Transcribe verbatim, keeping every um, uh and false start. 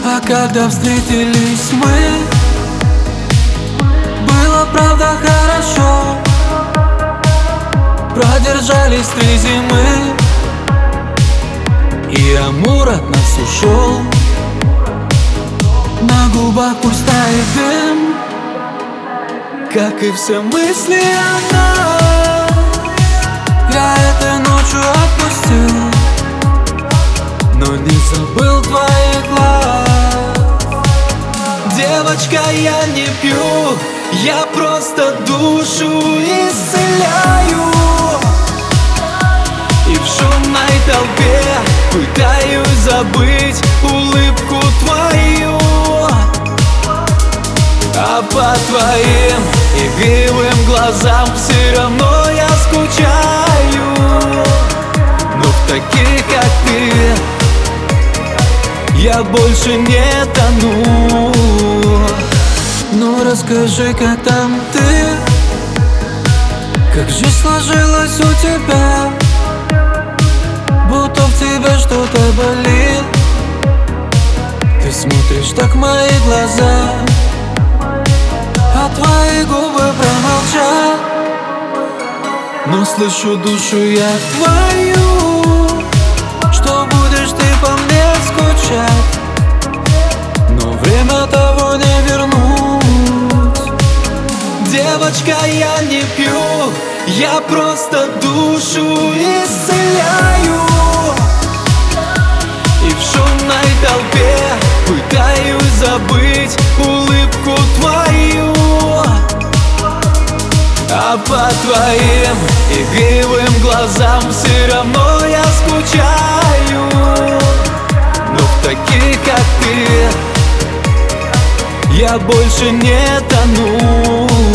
А когда встретились мы, было правда хорошо. Продержались три зимы, и амур от нас ушел. На губах пусть тает дым, как и все мысли о нас. Я этой ночью отпустил, но не забыл твоих глаз. Девочка, я не пью, я просто душу исцеляю. И в шумной толпе пытаюсь забыть улыбку твою. А по твоим игривым глазам все равно я скучаю. Но в таких, как ты, я больше не тону. Ну расскажи, как там ты, как жизнь сложилась у тебя, будто в тебе что-то болит. Ты смотришь так в мои глаза, а твои губы промолчат. Но слышу душу я твою, что будешь ты по мне скучать, но время того не вернуть. Девочка, я не пью, я просто душу исцеляю. И в шумной толпе пытаюсь забыть улыбку твою. А по твоим игривым глазам все равно я скучаю. Но в таких, как ты, я больше не тону.